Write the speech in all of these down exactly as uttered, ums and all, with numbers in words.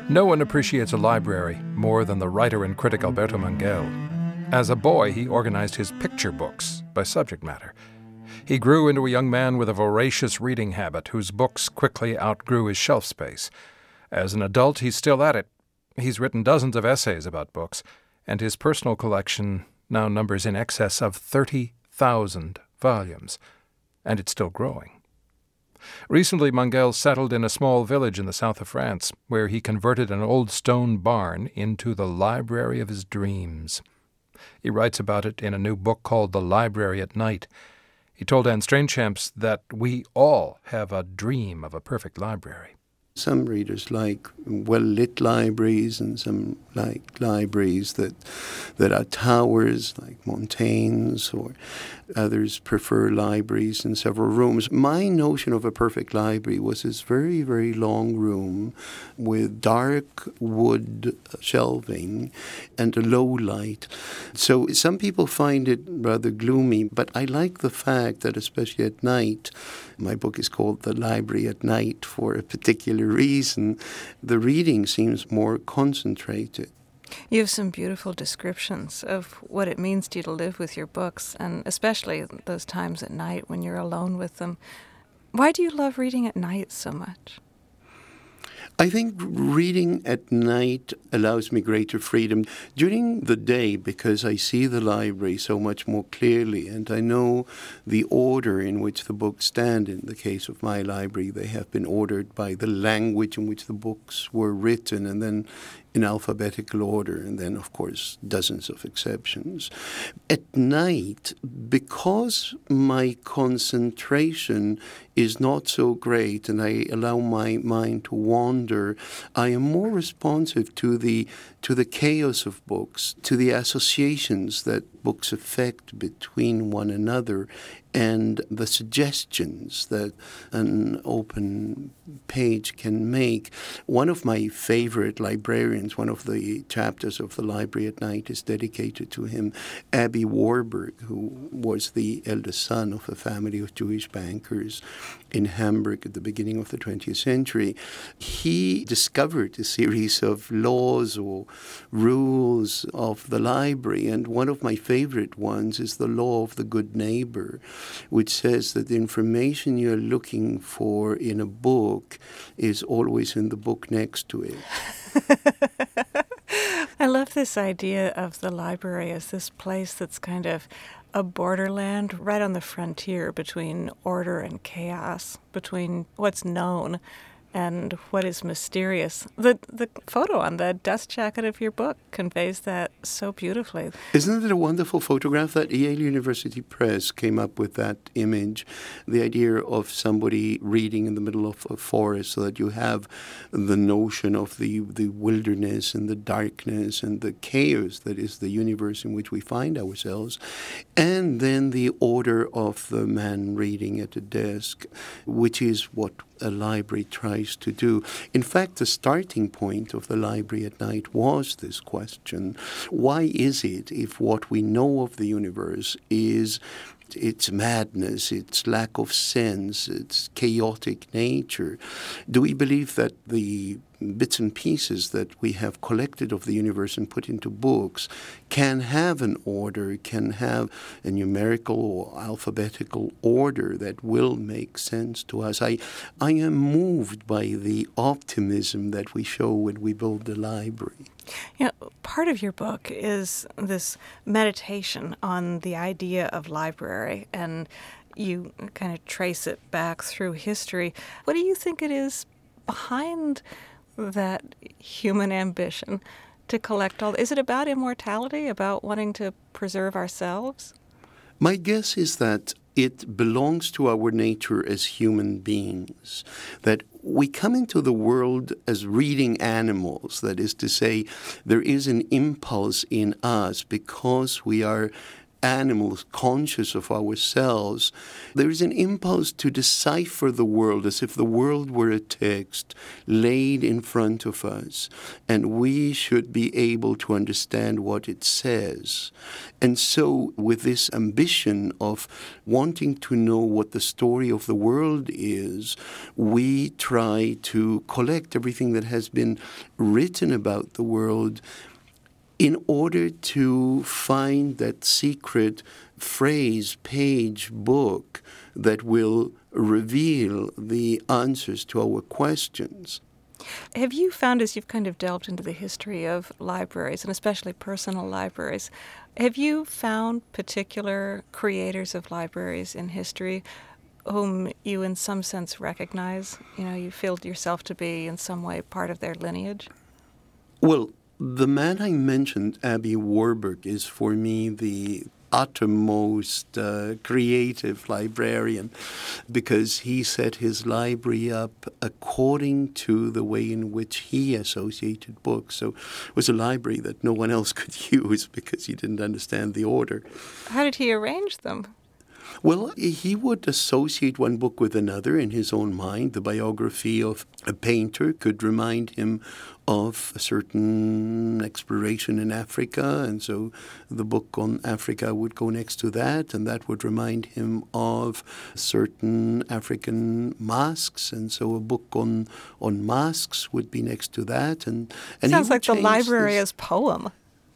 No one appreciates a library more than the writer and critic Alberto Manguel. As a boy, he organized his picture books by subject matter. He grew into a young man with a voracious reading habit whose books quickly outgrew his shelf space. As an adult, he's still at it. He's written dozens of essays about books, and his personal collection now numbers in excess of thirty thousand volumes, and it's still growing. Recently, Manguel settled in a small village in the south of France, where he converted an old stone barn into the library of his dreams. He writes about it in a new book called The Library at Night. He told Anne Strainchamps that we all have a dream of a perfect library. Some readers like well-lit libraries, and some like libraries that that are towers, like Montaigne's, or others prefer libraries in several rooms. My notion of a perfect library was this very, very long room with dark wood shelving and a low light. So some people find it rather gloomy, but I like the fact that, especially at night, my book is called The Library at Night for a particular reason, the reading seems more concentrated. You have some beautiful descriptions of what it means to you to live with your books, and especially those times at night when you're alone with them. Why do you love reading at night so much? I think reading at night allows me greater freedom. During the day, because I see the library so much more clearly, and I know the order in which the books stand. In the case of my library, they have been ordered by the language in which the books were written, and then in alphabetical order, and then, of course, dozens of exceptions. At night, because my concentration is not so great and I allow my mind to wander, I am more responsive to the to the chaos of books, to the associations that books affect between one another, and the suggestions that an open page can make. One of my favorite librarians, one of the chapters of The Library at Night is dedicated to him, Aby Warburg, who was the eldest son of a family of Jewish bankers in Hamburg at the beginning of the twentieth century. He discovered a series of laws or rules of the library, and one of my favorite ones is the law of the good neighbor, which says that the information you're looking for in a book is always in the book next to it. I love this idea of the library as this place that's kind of a borderland right on the frontier between order and chaos, between what's known and what is mysterious. The the photo on the dust jacket of your book conveys that so beautifully. Isn't it a wonderful photograph that Yale University Press came up with that image? The idea of somebody reading in the middle of a forest, so that you have the notion of the, the wilderness and the darkness and the chaos that is the universe in which we find ourselves. And then the order of the man reading at a desk, which is what a library tries to do. In fact, the starting point of The Library at Night was this question: why is it, if what we know of the universe is its madness, its lack of sense, its chaotic nature, do we believe that the bits and pieces that we have collected of the universe and put into books can have an order, can have a numerical or alphabetical order that will make sense to us? I, I am moved by the optimism that we show when we build the library. Yeah, part of your book is this meditation on the idea of library, and you kind of trace it back through history. What do you think it is behind that human ambition to collect all? Is it about immortality, about wanting to preserve ourselves? My guess is that it belongs to our nature as human beings, that we come into the world as reading animals. That is to say, there is an impulse in us because we are animals conscious of ourselves, there is an impulse to decipher the world as if the world were a text laid in front of us, and we should be able to understand what it says. And so with this ambition of wanting to know what the story of the world is, we try to collect everything that has been written about the world in order to find that secret phrase, page, book that will reveal the answers to our questions. Have you found, as you've kind of delved into the history of libraries, and especially personal libraries, have you found particular creators of libraries in history whom you in some sense recognize? You know, you feel yourself to be in some way part of their lineage? Well, the man I mentioned, Aby Warburg, is for me the uttermost uh, creative librarian, because he set his library up according to the way in which he associated books. So it was a library that no one else could use because he didn't understand the order. How did he arrange them? Well, he would associate one book with another in his own mind. The biography of a painter could remind him of a certain exploration in Africa, and so the book on Africa would go next to that, and that would remind him of certain African masks, and so a book on on masks would be next to that. And, and Sounds like the library this. as poem.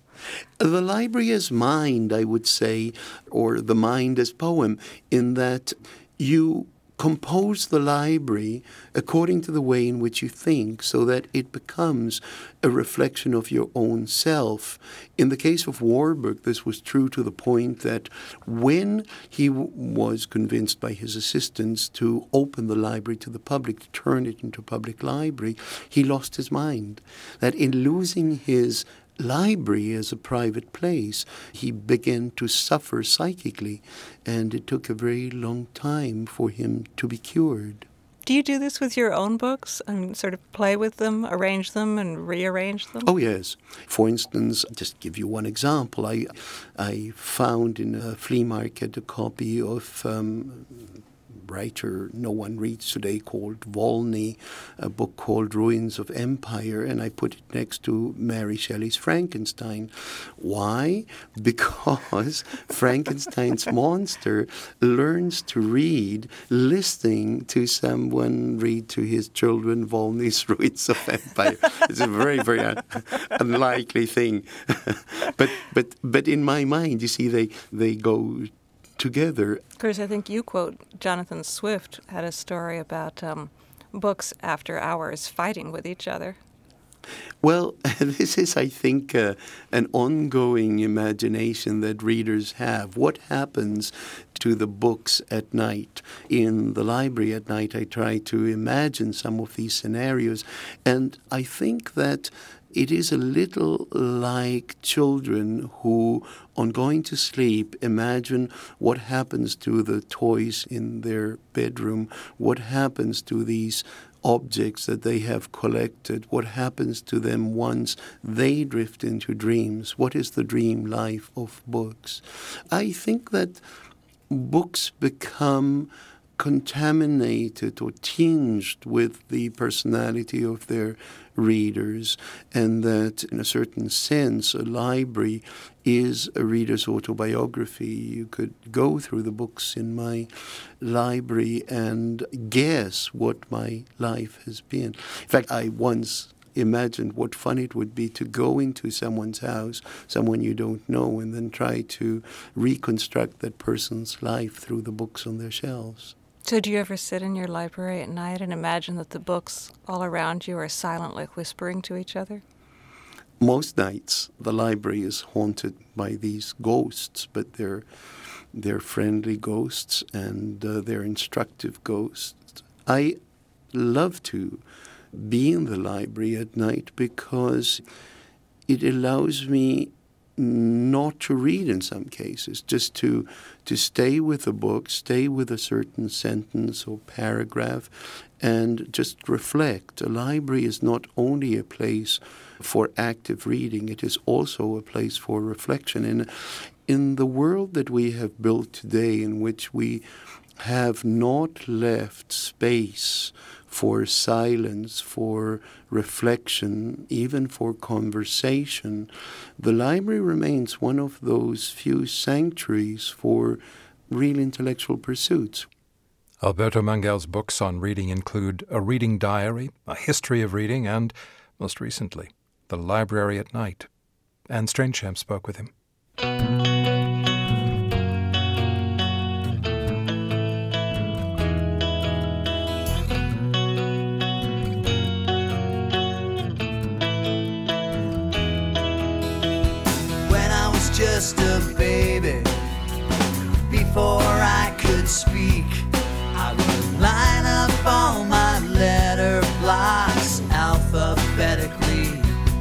The library as mind, I would say, or the mind as poem, in that you compose the library according to the way in which you think, so that it becomes a reflection of your own self. In the case of Warburg, this was true to the point that when he w- was convinced by his assistants to open the library to the public, to turn it into a public library, he lost his mind. That in losing his library as a private place, he began to suffer psychically, and it took a very long time for him to be cured. Do you do this with your own books and sort of play with them, arrange them, and rearrange them? Oh, yes. For instance, just give you one example. I I found in a flea market a copy of um, writer no one reads today called Volney, a book called Ruins of Empire, and I put it next to Mary Shelley's Frankenstein. Why? Because Frankenstein's monster learns to read listening to someone read to his children Volney's Ruins of Empire. It's a very, very un- unlikely thing. but but but in my mind, you see, they they go together. Of course, I think you quote Jonathan Swift had a story about um, books after hours fighting with each other. Well, this is, I think, uh, an ongoing imagination that readers have. What happens to the books at night? In the library at night, I try to imagine some of these scenarios, and I think that it is a little like children who, on going to sleep, imagine what happens to the toys in their bedroom, what happens to these objects that they have collected, what happens to them once they drift into dreams, what is the dream life of books. I think that books become contaminated or tinged with the personality of their readers, and that in a certain sense a library is a reader's autobiography. You could go through the books in my library and guess what my life has been. In fact, I once imagined what fun it would be to go into someone's house, someone you don't know, and then try to reconstruct that person's life through the books on their shelves. So do you ever sit in your library at night and imagine that the books all around you are silently whispering to each other? Most nights the library is haunted by these ghosts, but they're they're friendly ghosts, and uh, they're instructive ghosts. I love to be in the library at night because it allows me not to read in some cases, just to to stay with a book, stay with a certain sentence or paragraph, and just reflect. A library is not only a place for active reading, it is also a place for reflection. And in the world that we have built today, in which we have not left space for silence, for reflection, even for conversation, the library remains one of those few sanctuaries for real intellectual pursuits. Alberto Manguel's books on reading include A Reading Diary, A History of Reading, and, most recently, The Library at Night. Anne Strainchamp spoke with him. Just a baby, before I could speak, I would line up all my letter blocks alphabetically.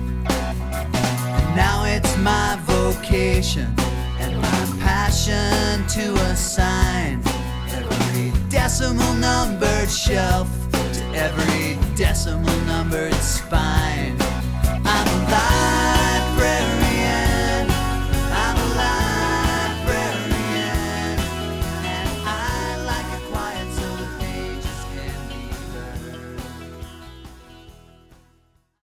Now it's my vocation and my passion to assign every decimal numbered shelf to every decimal numbered spine.